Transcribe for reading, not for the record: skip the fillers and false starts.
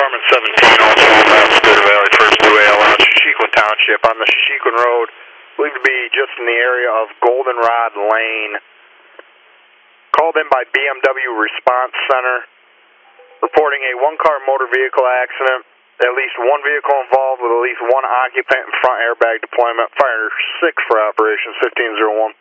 Department 17, also on that Spirit Valley, first UAL out Shishikwan Township on the Shishikwan Road, believed to be just in the area of Goldenrod Lane. Called in by BMW Response Center, reporting a one-car motor vehicle accident. At least one vehicle involved with at least one occupant and front airbag deployment. Fire 6 for Operation 1501.